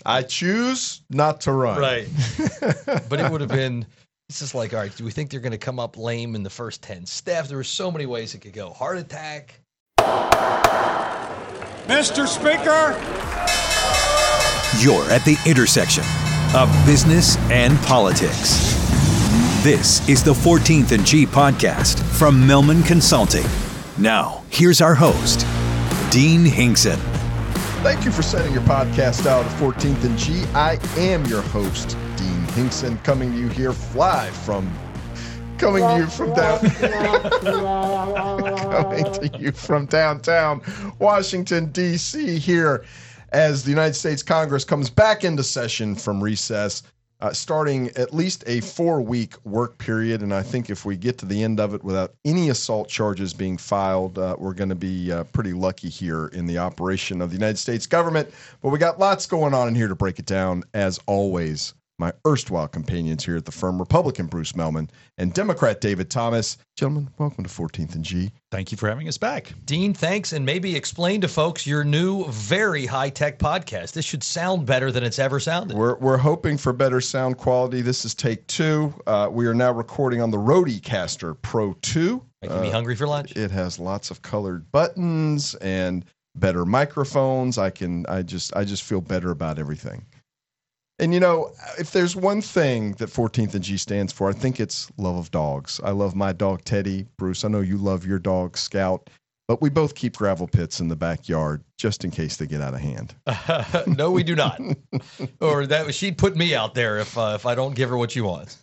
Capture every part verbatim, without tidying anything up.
I choose not to run. Right. But it would have been, it's just like, all right, do we think they're going to come up lame in the first ten steps? There were so many ways it could go. Heart attack. Mister Speaker. You're at the intersection of business and politics. This is the fourteenth and G podcast from Millman Consulting. Now, here's our host, Dean Hinkson. Thank you for setting your podcast out at fourteenth and G. I am your host, Dean Hinkson, coming to you here live from, coming to you from down, coming to you from downtown Washington, D C here as the United States Congress comes back into session from recess, uh, starting at least a four-week work period. And I think if we get to the end of it without any assault charges being filed, uh, we're going to be uh, pretty lucky here in the operation of the United States government. But we got lots going on in here to break it down, as always. My erstwhile companions here at the firm, Republican Bruce Mellman and Democrat David Thomas. Gentlemen, welcome to fourteenth and G. Thank you for having us back. Dean, thanks. And maybe explain to folks your new, very high-tech podcast. This should sound better than it's ever sounded. We're, we're hoping for better sound quality. This is take two. Uh, we are now recording on the Rodecaster Pro two. Making uh, me hungry for lunch. It has lots of colored buttons and better microphones. I can, I just, I just feel better about everything. And, you know, if there's one thing that fourteenth and G stands for, I think it's love of dogs. I love my dog, Teddy. Bruce, I know you love your dog, Scout. But we both keep gravel pits in the backyard just in case they get out of hand. Uh, no, we do not. Or that she'd put me out there if uh, if I don't give her what she wants.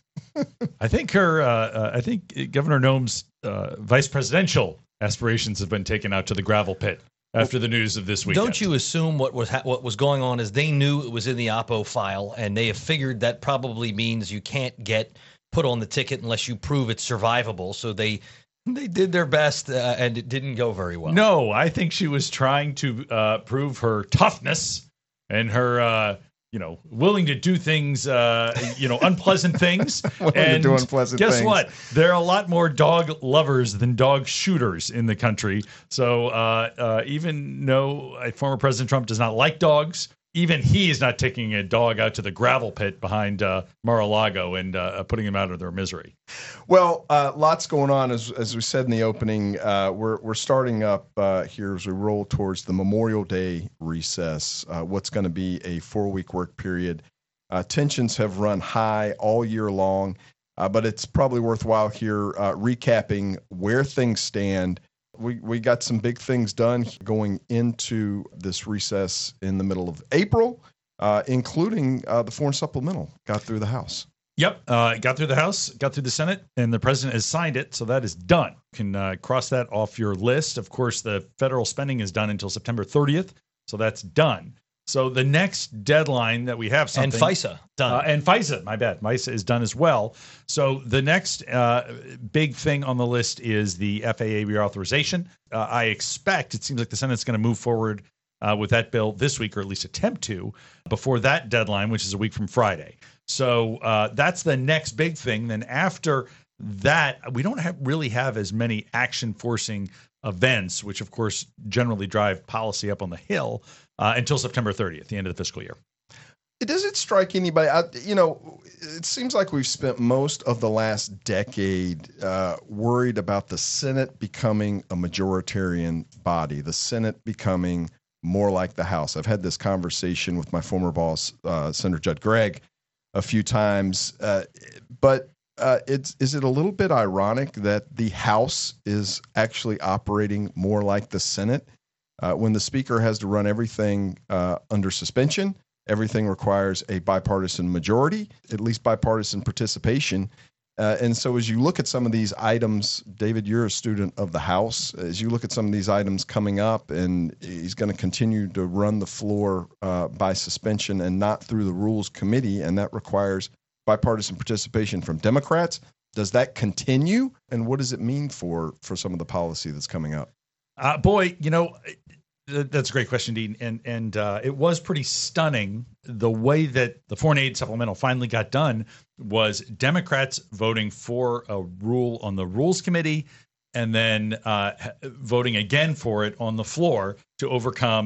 I think her, uh, uh, I think Governor Noem's uh, vice presidential aspirations have been taken out to the gravel pit after the news of this week. Don't you assume what was ha- what was going on is they knew it was in the Oppo file, and they have figured that probably means you can't get put on the ticket unless you prove it's survivable. So they they did their best, uh, and it didn't go very well. No, I think she was trying to uh, prove her toughness and her, uh, you know, willing to do things, uh, you know, unpleasant things. willing and to do unpleasant guess things. what? There are a lot more dog lovers than dog shooters in the country. So uh, uh, even though uh, former President Trump does not like dogs, even he is not taking a dog out to the gravel pit behind uh, Mar-a-Lago and uh, putting them out of their misery. Well, uh, lots going on. As as we said in the opening, uh, we're we're starting up uh, here as we roll towards the Memorial Day recess. Uh, what's going to be a four-week work period. Uh, tensions have run high all year long, uh, but it's probably worthwhile here uh, recapping where things stand. We we got some big things done going into this recess in the middle of April, uh, including uh, the foreign supplemental got through the House. Yep, uh, got through the House, got through the Senate, and the president has signed it, so that is done. You can uh, cross that off your list. Of course, the federal spending is done until September thirtieth, so that's done. So the next deadline that we have something. And FISA, done. Uh, and FISA, my bad. FISA is done as well. So the next uh, big thing on the list is the F A A reauthorization. Uh, I expect, it seems like the Senate's going to move forward uh, with that bill this week, or at least attempt to, before that deadline, which is a week from Friday. So uh, that's the next big thing. Then after that, we don't have, really have as many action-forcing events, which, of course, generally drive policy up on the hill, uh, until September thirtieth, the end of the fiscal year. Does it strike anybody? I, you know, it seems like we've spent most of the last decade uh, worried about the Senate becoming a majoritarian body, the Senate becoming more like the House. I've had this conversation with my former boss, uh, Senator Judd Gregg, a few times, uh, but uh, it's, is it a little bit ironic that the House is actually operating more like the Senate uh, when the Speaker has to run everything uh, under suspension? Everything requires a bipartisan majority, at least bipartisan participation. Uh, and so as you look at some of these items, David, you're a student of the House. As you look at some of these items coming up, and he's going to continue to run the floor uh, by suspension and not through the Rules Committee, and that requires bipartisan participation from Democrats. Does that continue? And what does it mean for, for some of the policy that's coming up? Uh, boy, you know, that's a great question, Dean. And and uh, it was pretty stunning the way that the foreign aid supplemental finally got done was Democrats voting for a rule on the Rules Committee and then uh, voting again for it on the floor to overcome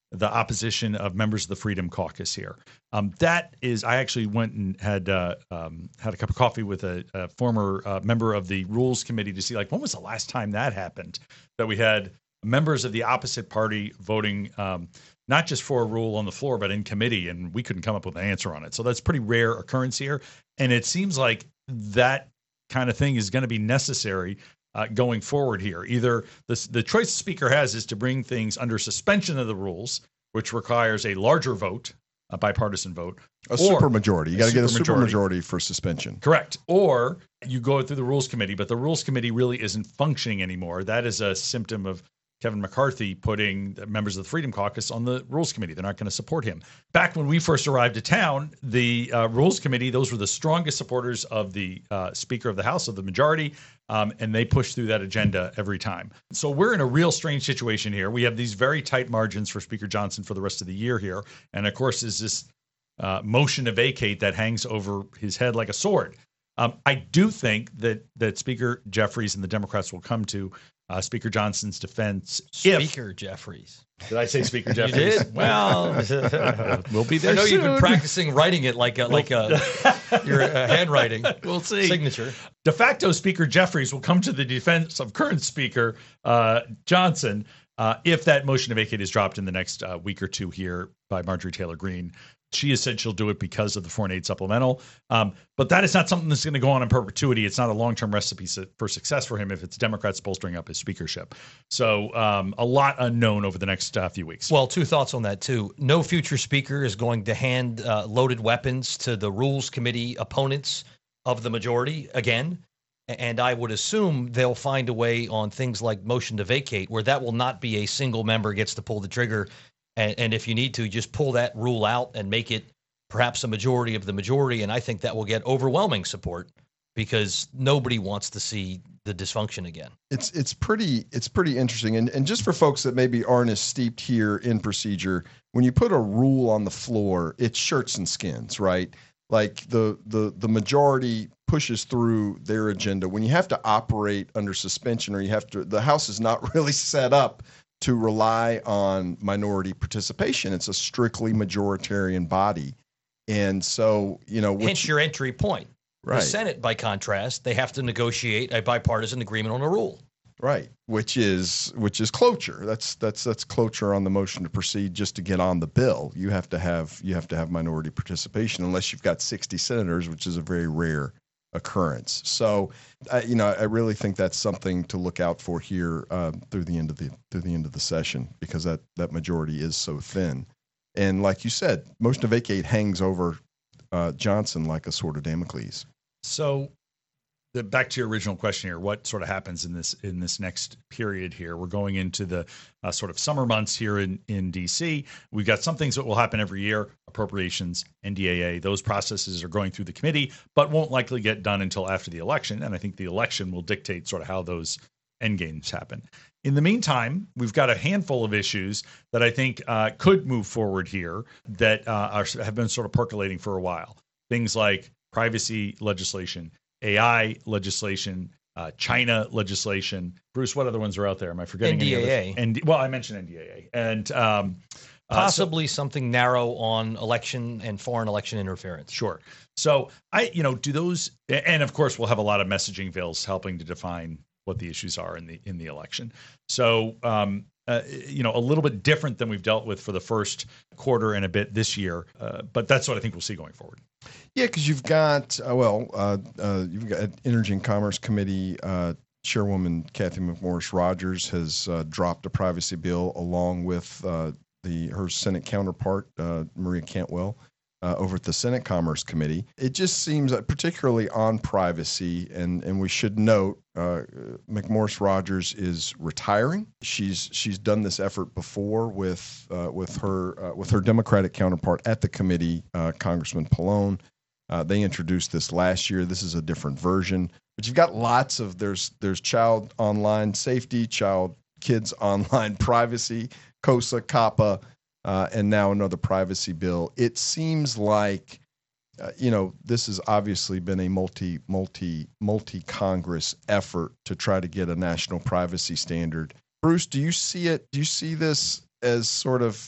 the opposition of members of the Freedom Caucus here. Um, that is, I actually went and had uh, um, had a cup of coffee with a, a former uh, member of the Rules Committee to see, like, when was the last time that happened, that we had members of the opposite party voting um, not just for a rule on the floor, but in committee, and we couldn't come up with an answer on it. So that's pretty rare occurrence here. And it seems like that kind of thing is going to be necessary uh, going forward here. Either the, the choice the speaker has is to bring things under suspension of the rules, which requires a larger vote, a bipartisan vote. A supermajority. You got to get a supermajority for suspension. Correct. Or you go through the Rules Committee, but the Rules Committee really isn't functioning anymore. That is a symptom of Kevin McCarthy putting the members of the Freedom Caucus on the Rules Committee. They're not going to support him. Back when we first arrived to town, the uh, Rules Committee, those were the strongest supporters of the uh, Speaker of the House, of the majority, um, and they pushed through that agenda every time. So we're in a real strange situation here. We have these very tight margins for Speaker Johnson for the rest of the year here. And, of course, is this uh, motion to vacate that hangs over his head like a sword. Um, I do think that that Speaker Jeffries and the Democrats will come to Uh, Speaker Johnson's defense. Speaker if, Jeffries. Did I say Speaker Jeffries? You did? Well, we'll be there I know soon. you've been practicing writing it like a, like a, your uh, handwriting. We'll see. Signature. De facto Speaker Jeffries will come to the defense of current Speaker uh, Johnson uh, if that motion to vacate is dropped in the next uh, week or two here by Marjorie Taylor Greene. She has said she'll do it because of the four and eight supplemental. Um, but that is not something that's going to go on in perpetuity. It's not a long-term recipe for success for him if it's Democrats bolstering up his speakership. So um, a lot unknown over the next uh, few weeks. Well, two thoughts on that, too. No future speaker is going to hand uh, loaded weapons to the Rules Committee opponents of the majority again. And I would assume they'll find a way on things like motion to vacate where that will not be a single member gets to pull the trigger. And, and if you need to, just pull that rule out and make it perhaps a majority of the majority. And I think that will get overwhelming support because nobody wants to see the dysfunction again. It's it's pretty it's pretty interesting. And and just for folks that maybe aren't as steeped here in procedure, when you put a rule on the floor, it's shirts and skins, right? Like the the the majority pushes through their agenda. When you have to operate under suspension, or you have to, the House is not really set up to rely on minority participation. It's a strictly majoritarian body. And so, you know, hence your entry point. Right. The Senate, by contrast, they have to negotiate a bipartisan agreement on a rule. Right. Which is which is cloture. That's that's that's cloture on the motion to proceed just to get on the bill. You have to have you have to have minority participation unless you've got sixty senators, which is a very rare occurrence. So, uh, you know, I really think that's something to look out for here uh, through the end of the through the end of the session, because that that majority is so thin. And like you said, motion to vacate hangs over uh, Johnson like a sword of Damocles. So, the, back to your original question here, what sort of happens in this in this next period here? We're going into the uh, sort of summer months here in, in D C. We've got some things that will happen every year, appropriations, N D A A. Those processes are going through the committee, but won't likely get done until after the election. And I think the election will dictate sort of how those end games happen. In the meantime, we've got a handful of issues that I think uh, could move forward here that uh, are, have been sort of percolating for a while. Things like privacy legislation, A I legislation, uh, China legislation. Bruce, what other ones are out there? Am I forgetting? N D A A. Any and well, I mentioned N D A A, and um, possibly uh, so, something narrow on election and foreign election interference. Sure. So I, you know, do those, and of course, we'll have a lot of messaging bills helping to define what the issues are in the in the election. So, um, uh, you know, a little bit different than we've dealt with for the first quarter and a bit this year, uh, but that's what I think we'll see going forward. Yeah, because you've got, uh, well, uh, uh, you've got Energy and Commerce Committee uh, Chairwoman Cathy McMorris Rodgers has uh, dropped a privacy bill along with uh, the her Senate counterpart, uh, Maria Cantwell, uh, over at the Senate Commerce Committee. It just seems that particularly on privacy, and, and we should note, uh, McMorris Rodgers is retiring. She's she's done this effort before with uh, with her uh, with her Democratic counterpart at the committee, uh, Congressman Pallone. Uh, they introduced this last year. This is a different version, but you've got lots of there's there's child online safety, child kids online privacy, COSA, COPPA, uh, and now another privacy bill. It seems like uh, you know this has obviously been a multi multi multi Congress effort to try to get a national privacy standard. Bruce, do you see it? Do you see this as sort of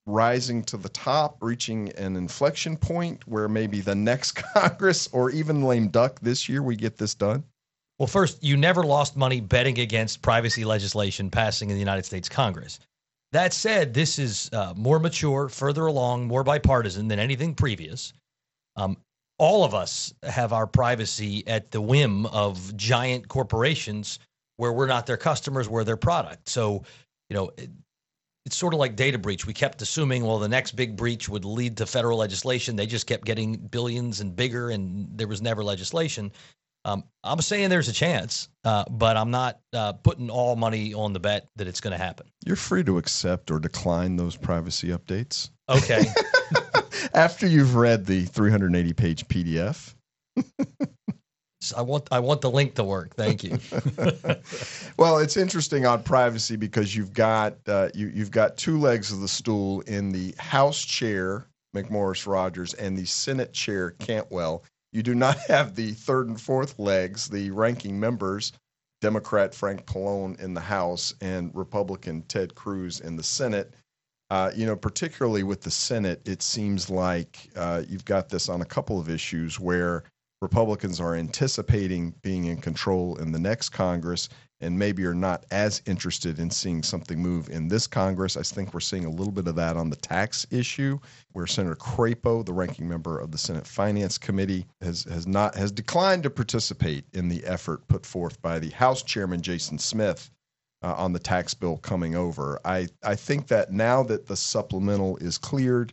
rising to the top, reaching an inflection point where maybe the next Congress or even lame duck this year, we get this done? Well, first, you never lost money betting against privacy legislation passing in the United States Congress. That said, this is uh, more mature, further along, more bipartisan than anything previous. Um, all of us have our privacy at the whim of giant corporations where we're not their customers, we're their product. So, you know, it, it's sort of like data breach. We kept assuming, well, the next big breach would lead to federal legislation. They just kept getting billions and bigger, and there was never legislation. Um, I'm saying there's a chance, uh, but I'm not uh, putting all money on the bet that it's going to happen. You're free to accept or decline those privacy updates. Okay. After you've read the three hundred eighty page P D F. I want I want the link to work. Thank you. Well, it's interesting on privacy because you've got uh, you you've got two legs of the stool in the House chair, McMorris Rogers, and the Senate chair, Cantwell. You do not have the third and fourth legs, the ranking members, Democrat Frank Pallone in the House and Republican Ted Cruz in the Senate. Uh, you know, particularly with the Senate, it seems like uh, you've got this on a couple of issues where Republicans are anticipating being in control in the next Congress and maybe are not as interested in seeing something move in this Congress. I think we're seeing a little bit of that on the tax issue, where Senator Crapo, the ranking member of the Senate Finance Committee, has has not has declined to participate in the effort put forth by the House Chairman Jason Smith uh, on the tax bill coming over. I, I think that now that the supplemental is cleared,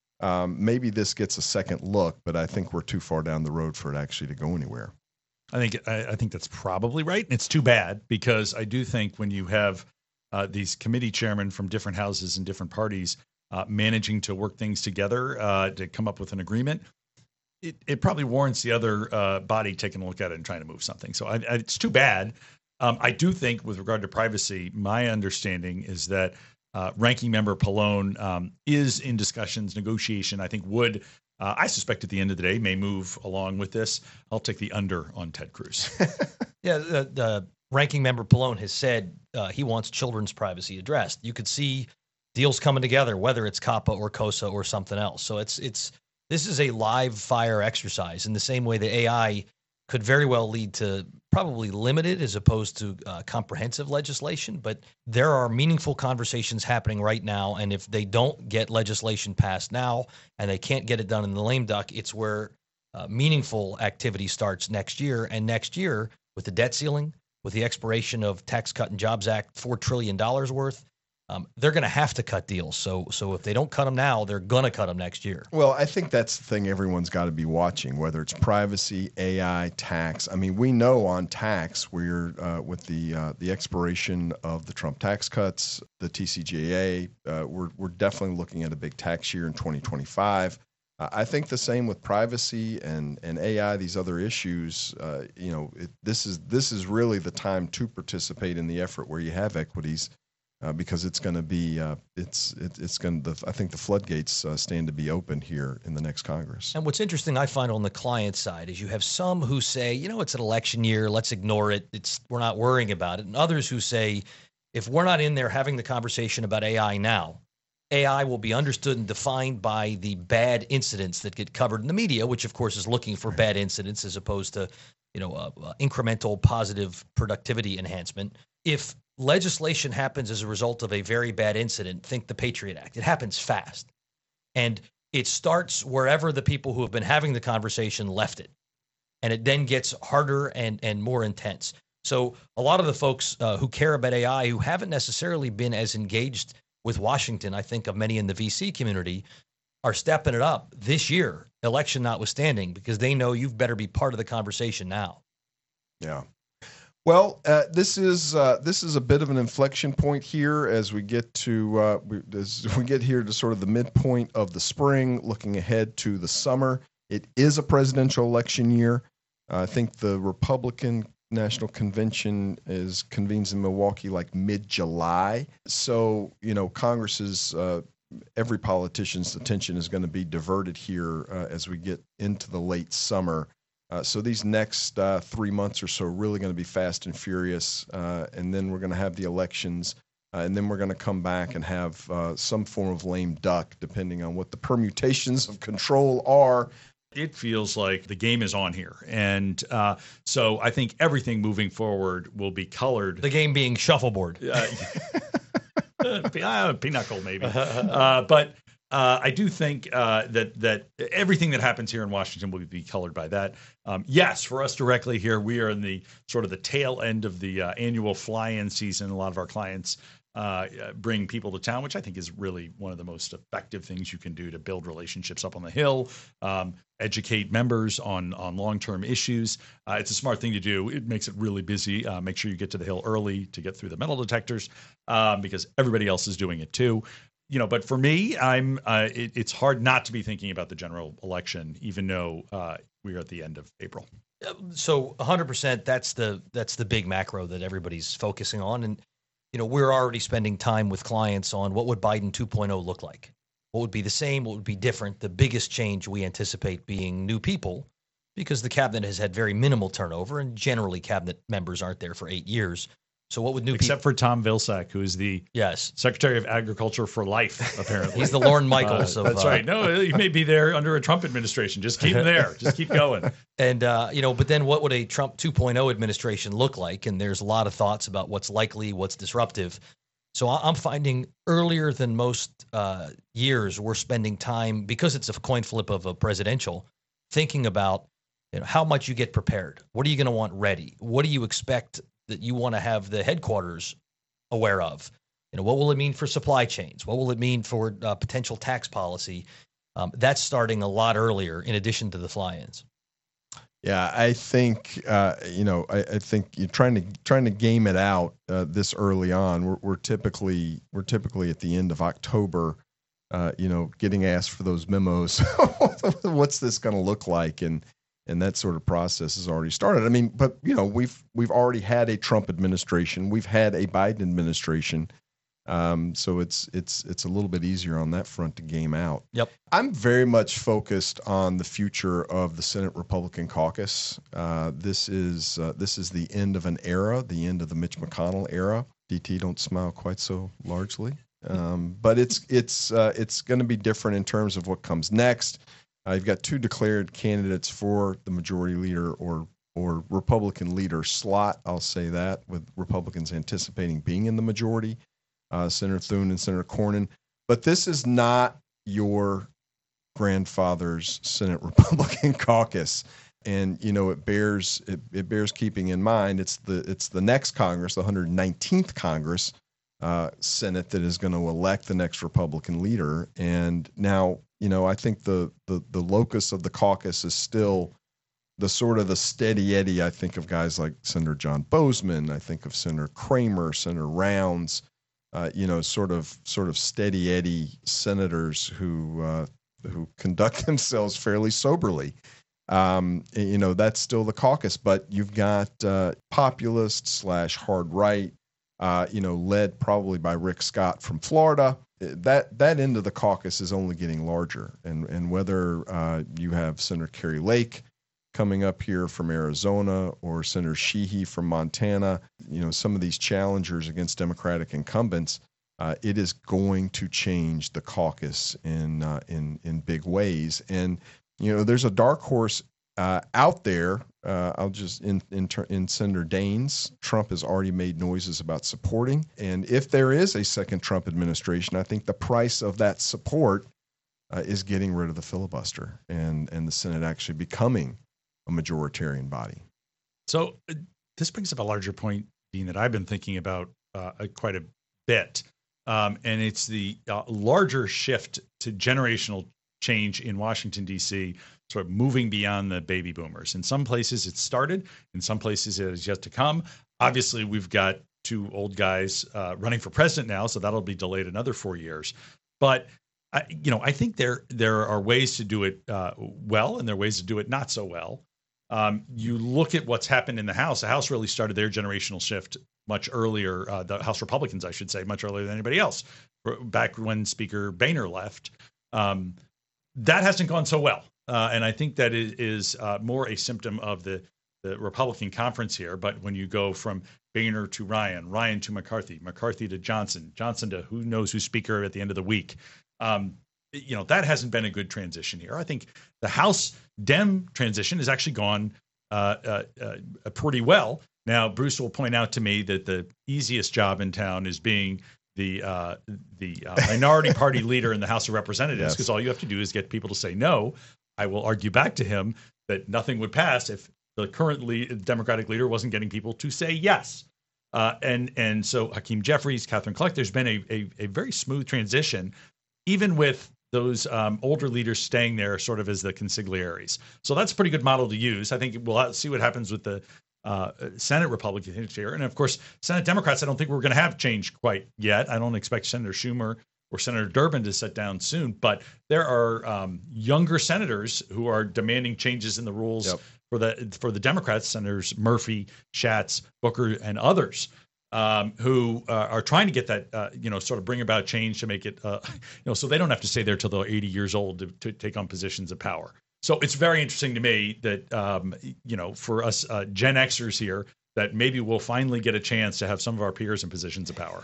um, maybe this gets a second look, but I think we're too far down the road for it actually to go anywhere. I think I, I think that's probably right, and it's too bad because I do think when you have uh, these committee chairmen from different houses and different parties uh, managing to work things together uh, to come up with an agreement, it, it probably warrants the other uh, body taking a look at it and trying to move something. So I, I, it's too bad. Um, I do think, with regard to privacy, my understanding is that uh, Ranking Member Pallone um, is in discussions, negotiation. I think would. Uh, I suspect at the end of the day may move along with this. I'll take the under on Ted Cruz. Yeah, the, the ranking member Pallone has said uh, he wants children's privacy addressed. You could see deals coming together, whether it's COPPA or COSA or something else. So it's it's this is a live fire exercise in the same way the A I could very well lead to probably limited as opposed to uh, comprehensive legislation. But there are meaningful conversations happening right now. And if they don't get legislation passed now and they can't get it done in the lame duck, it's where uh, meaningful activity starts next year. And next year, with the debt ceiling, with the expiration of Tax Cut and Jobs Act, four trillion dollars worth, Um, they're going to have to cut deals. So so if they don't cut them now, they're going to cut them next year. Well, I think that's the thing everyone's got to be watching, whether it's privacy, A I, tax. I mean, we know on tax, we're uh, with the uh, the expiration of the Trump tax cuts, the T C J A, uh, we're we're definitely looking at a big tax year in twenty twenty-five. Uh, I think the same with privacy and, and A I, these other issues. Uh, you know, it, this is this is really the time to participate in the effort where you have equities. Uh, because it's going to be, uh, it's it, it's going to. I think the floodgates uh, stand to be open here in the next Congress. And what's interesting, I find on the client side, is you have some who say, you know, it's an election year, let's ignore it. It's we're not worrying about it, and others who say, if we're not in there having the conversation about A I now, A I will be understood and defined by the bad incidents that get covered in the media, which of course is looking for bad incidents as opposed to, you know, uh, uh, incremental positive productivity enhancement. If legislation happens as a result of a very bad incident, think the Patriot Act. It happens fast. And it starts wherever the people who have been having the conversation left it. And it then gets harder and, and more intense. So a lot of the folks uh, who care about A I, who haven't necessarily been as engaged with Washington, I think of many in the V C community, are stepping it up this year, election notwithstanding, because they know you've better be part of the conversation now. Yeah. Well, uh, this is uh, this is a bit of an inflection point here as we get to uh, we, as we get here to sort of the midpoint of the spring, looking ahead to the summer. It is a presidential election year. Uh, I think the Republican National Convention is convenes in Milwaukee like mid-July. So you know, Congress's uh, every politician's attention is going to be diverted here uh, as we get into the late summer. Uh, so these next uh, three months or so are really going to be fast and furious, uh, and then we're going to have the elections uh, and then we're going to come back and have uh, some form of lame duck, depending on what the permutations of control are. It feels like the game is on here. And uh, so I think everything moving forward will be colored. The game being shuffleboard. Uh, uh, pinochle, maybe. Uh, but uh, I do think uh, that that everything that happens here in Washington will be colored by that. Um, yes, for us directly here, we are in the sort of the tail end of the uh, annual fly-in season. A lot of our clients uh, bring people to town, which I think is really one of the most effective things you can do to build relationships up on the Hill, um, educate members on on long-term issues. Uh, it's a smart thing to do. It makes it really busy. Uh, make sure you get to the Hill early to get through the metal detectors um, because everybody else is doing it too. You know, but for me, I'm. Uh, it, it's hard not to be thinking about the general election, even though uh, we are at the end of April. So one hundred percent, that's the that's the big macro that everybody's focusing on. And, you know, we're already spending time with clients on what would Biden two point oh look like? What would be the same? What would be different? The biggest change we anticipate being new people, because the cabinet has had very minimal turnover, and generally cabinet members aren't there for eight years. So what would new Except people? for Tom Vilsack, who is the Yes. Secretary of Agriculture for life, apparently. He's the Lorne Michaels uh, of That's uh, right. No, he may be there under a Trump administration. Just keep him there. Just keep going. And, uh, you know, but then what would a Trump two point oh administration look like? And there's a lot of thoughts about what's likely, what's disruptive. So I- I'm finding earlier than most uh, years, we're spending time, because it's a coin flip of a presidential, thinking about, you know, how much you get prepared. What are you going to want ready? What do you expect that you want to have the headquarters aware of? You know, what will it mean for supply chains? What will it mean for uh, potential tax policy? Um, that's starting a lot earlier, in addition to the fly-ins. Yeah, I think uh, you know. I, I think you're trying to trying to game it out uh, this early on. We're, we're typically we're typically at the end of October, uh, you know, getting asked for those memos. What's this going to look like? And and that sort of process has already started. I mean, but you know, we've we've already had a Trump administration. We've had a Biden administration. Um, so it's it's it's a little bit easier on that front to game out. Yep. I'm very much focused on the future of the Senate Republican caucus. Uh, this is uh, this is the end of an era, the end of the Mitch McConnell era. D T, don't smile quite so largely, um, but it's it's uh, it's going to be different in terms of what comes next. Uh, you've got two declared candidates for the majority leader or or Republican leader slot. I'll say that, with Republicans anticipating being in the majority. Uh, Senator Thune and Senator Cornyn. But this is not your grandfather's Senate Republican caucus. And, you know, it bears it, it bears keeping in mind it's the it's the next Congress, the one hundred nineteenth Congress, uh, Senate, that is going to elect the next Republican leader. And now, you know, I think the the the locus of the caucus is still the sort of the steady Eddie. I think of guys like Senator John Bozeman. I think of Senator Kramer, Senator Rounds. Uh, you know, sort of sort of steady Eddie senators who uh, who conduct themselves fairly soberly. Um, you know, that's still the caucus, but you've got uh, populist slash hard right, uh, you know, led probably by Rick Scott from Florida. That that end of the caucus is only getting larger, and and whether uh, you have Senator Kerry Lake coming up here from Arizona or Senator Sheehy from Montana, you know, some of these challengers against Democratic incumbents, uh, it is going to change the caucus in uh, in in big ways. And you know, there's a dark horse uh, out there. Uh, I'll just in in, in Senator Daines. Trump has already made noises about supporting, and if there is a second Trump administration, I think the price of that support uh, is getting rid of the filibuster and and the Senate actually becoming a majoritarian body. So uh, this brings up a larger point, Dean, that I've been thinking about uh, quite a bit. Um, and it's the uh, larger shift to generational change in Washington, D C, sort of moving beyond the baby boomers. In some places it's started, in some places it is yet to come. Obviously, we've got two old guys uh, running for president now, so that'll be delayed another four years. But I, you know, I think there there are ways to do it uh, well, and there are ways to do it not so well. Um, you look at what's happened in the House. The House really started their generational shift much earlier, uh, the House Republicans, I should say, much earlier than anybody else, back when Speaker Boehner left. Um, that hasn't gone so well. Uh, and I think that is, is uh, more a symptom of the the Republican conference here. But when you go from Boehner to Ryan, Ryan to McCarthy, McCarthy to Johnson, Johnson to who knows who's speaker at the end of the week, um, you know, that hasn't been a good transition here. I think the House Dem transition has actually gone uh, uh, uh, pretty well. Now, Bruce will point out to me that the easiest job in town is being the uh, the uh, minority party leader in the House of Representatives, because yes. all you have to do is get people to say no. I will argue back to him that nothing would pass if the current lead, Democratic leader wasn't getting people to say yes. Uh, and and so Hakeem Jeffries, Catherine Clark, there's been a, a, a very smooth transition, even with those um, older leaders staying there sort of as the consigliaries. So that's a pretty good model to use. I think we'll see what happens with the uh, Senate Republicans here. And of course, Senate Democrats, I don't think we're going to have change quite yet. I don't expect Senator Schumer or Senator Durbin to sit down soon, but there are um, younger senators who are demanding changes in the rules yep. for the for the Democrats, Senators Murphy, Schatz, Booker, and others, um, who uh, are trying to get that, uh, you know, sort of bring about change to make it, uh, you know, so they don't have to stay there till they're eighty years old to, to take on positions of power. So it's very interesting to me that, um, you know, for us uh, Gen Xers here, that maybe we'll finally get a chance to have some of our peers in positions of power.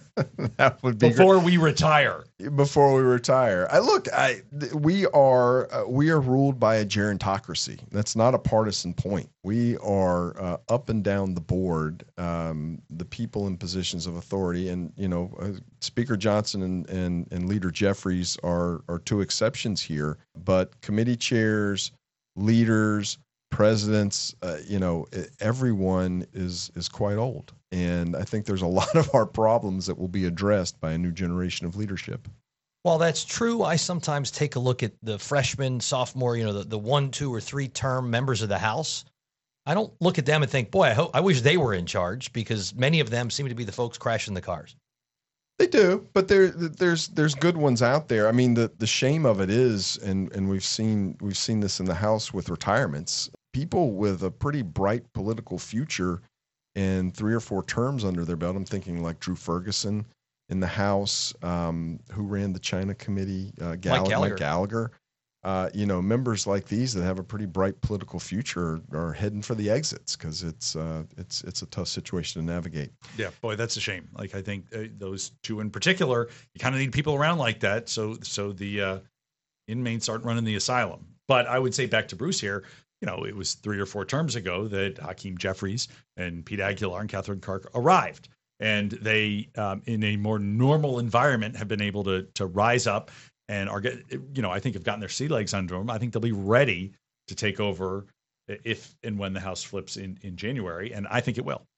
That would be before great. we retire. Before we retire, I look. I we are uh, we are ruled by a gerontocracy. That's not a partisan point. We are uh, up and down the board. Um, the people in positions of authority, and you know, uh, Speaker Johnson and, and and Leader Jeffries are are two exceptions here. But committee chairs, leaders, presidents, uh, you know, everyone is is quite old. And I think there's a lot of our problems that will be addressed by a new generation of leadership. While that's true, I sometimes take a look at the freshman, sophomore, you know, the, the one, two, or three term members of the House. I don't look at them and think, boy, I hope I wish they were in charge, because many of them seem to be the folks crashing the cars. They do, but there there's there's good ones out there. I mean, the the shame of it is, and and we've seen we've seen this in the House with retirements. People with a pretty bright political future and three or four terms under their belt. I'm thinking like Drew Ferguson in the House, um, who ran the China Committee, uh, Gall- Mike Gallagher. Mike Gallagher. Uh, you know, members like these that have a pretty bright political future are, are heading for the exits, because it's uh, it's it's a tough situation to navigate. Yeah, boy, that's a shame. Like, I think uh, those two in particular, you kind of need people around like that, so so the uh, inmates aren't running the asylum. But I would say, back to Bruce here, you know, it was three or four terms ago that Hakeem Jeffries and Pete Aguilar and Catherine Clark arrived. And they, um, in a more normal environment, have been able to to rise up and are, get, you know, I think have gotten their sea legs under them. I think they'll be ready to take over if and when the House flips in, in January. And I think it will.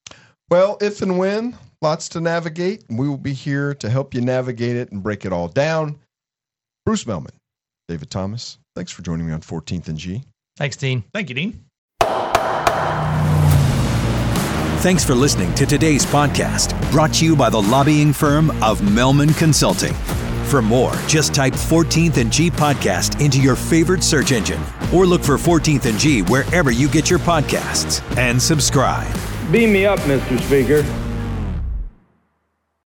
Well, if and when, lots to navigate. We will be here to help you navigate it and break it all down. Bruce Mehlman, David Thomas, thanks for joining me on fourteenth and G. Thanks, Dean. Thank you, Dean. Thanks for listening to today's podcast, brought to you by the lobbying firm of Mehlman Consulting. For more, just type fourteenth and G podcast into your favorite search engine, or look for fourteenth and G wherever you get your podcasts, and subscribe. Beam me up, Mister Speaker.